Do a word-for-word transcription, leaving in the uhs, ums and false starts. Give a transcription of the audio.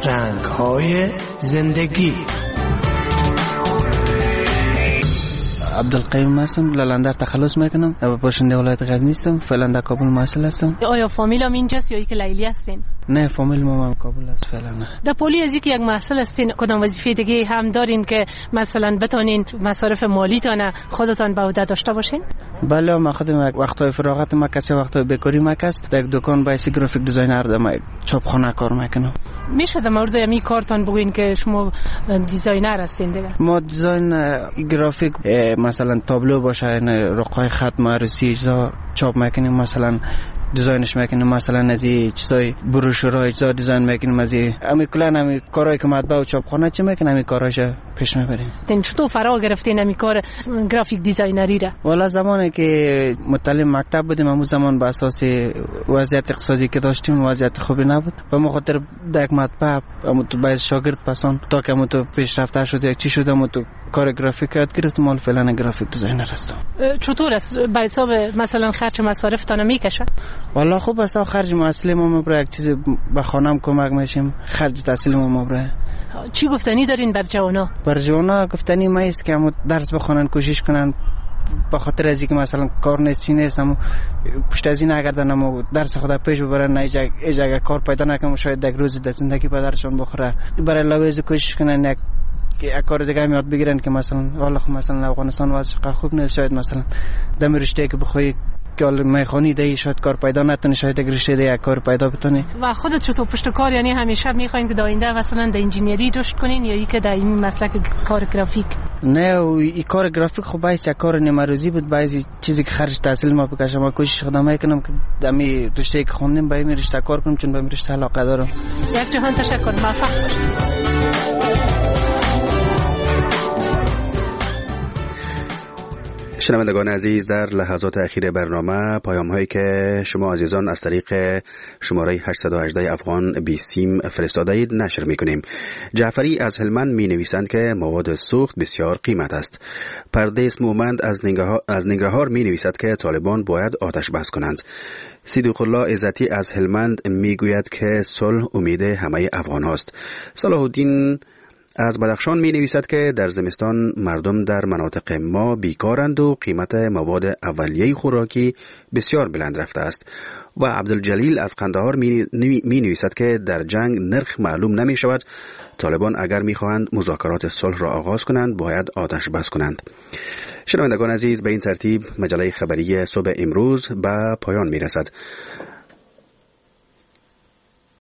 رنگ‌های زندگی. عبدالقیوم هستم، لالندر تخلص میکنم و باشنده ولایت غزنی هستم. فعلا در کابل محصل هستم. آیا فامیلم اینجاست یا ای که لیلی هستین؟ نه، فامیل ما هم کابل است فعلا. نه. در پولی از اینکه یک محصل هستین کدام وظیفه دیگه هم دارین که مثلا بتونین مصارف مالیتان خودتان به عهده داشته باشین؟ بله، ما خودم وقتای فراغت ما کسی وقتای بیکاری ما کس در دکان بایسی گرافیک دیزاینر دارم، چاپخانه کار میکنم. میشه در مورد می کارتان بگوین که شما دیزاینر هستین دیگه؟ ما دیزاین گرافیک مثلا تابلو باشه، رقای خط معرفی اجزا چاپ میکنیم، مثلا دیزاینش میکنیم، مثلا از این چیزای بروشورها اجزا دیزاین میکنیم، از این امی کلا امی کارهای که مطبع و چاپخانه چه میکنیم امی کاراش پیش میبریم. تن چطور فرا گرفتین امی کار گرافیک دیزاینری را؟ والا زمانی که متعلم مکتب بودیم همون زمان به اساس وضعیت اقتصادی که داشتیم وضعیت خوبی نبود و ما خاطر یک مطبع همون تو باید شاگرد پسان تا که همون تو پیشرفته شد یک چی شد همون تو کار گرافیک یاد گرفتم، مال فعلا گرافیک دیزاینر هستم. چطور است به حساب مثلا خرج مصارفتان میکشه؟ والا خوب است، خرج اصلی ما مبره یک چیز به خانم کمک میشیم، خرج تحصیل ما مبره. چی گفتنی دارین بر جوانا؟ بر جوانا گفتنی ما است که هم درس بخونن، کوشش کنن، به خاطر از اینکه مثلا کار نیست نیست هم پشت از این نگردن اما درس خدا پیش ببرن، نه ایجا اگر کار پیدا نکنم شاید یک روزی در زندگی پدرشون بخوره، برای لوازم کوشش کنن یک یک کار دیگه هم یاد بگیرن که مثلا والا خب مثلا افغانستان وضعش خوب نیست، شاید مثلا دم رشته که بخوای که میخوانی دی شاید کار پیدا نتونی، شاید یک رشته دی یک کار پیدا بتونی. و خودت چطور پشت کار یعنی همیشه میخواین که در آینده مثلا در انجینیری رشد کنین یا اینکه در این مسلک کار گرافیک؟ نه، این کار گرافیک خب باعث یک کار نیمه‌روزی بود، باعث چیزی که خرج تحصیل ما بکشم. ما کوشش خودم میکنم که در می رشته که خوندم با این رشته کار کنم، چون به این رشته علاقه دارم. یک جهان تشکر، موفق باشید. شنوندگان عزیز، در لحظات اخیر برنامه پیام هایی که شما عزیزان از طریق شماره هشت یک هشت افغان بیست سیم فرستاده اید نشر میکنیم. جعفری از هلمند می نویسند که مواد سوخت بسیار قیمت است. پردیس مومند از ننگرهار از ننگرهار می نویسد که طالبان باید آتش بس کنند. صدیق الله عزتی از هلمند می گوید که صلح امید همه افغان هاست. صلاح الدین از بدخشان می نویسد که در زمستان مردم در مناطق ما بیکارند و قیمت مواد اولیه خوراکی بسیار بلند رفته است. و عبدالجلیل از قندهار می نویسد که در جنگ نرخ معلوم نمی شود. طالبان اگر می خواهند مذاکرات صلح را آغاز کنند باید آتش بس کنند. شنوندگان عزیز، به این ترتیب مجله خبری صبح امروز به پایان می رسد.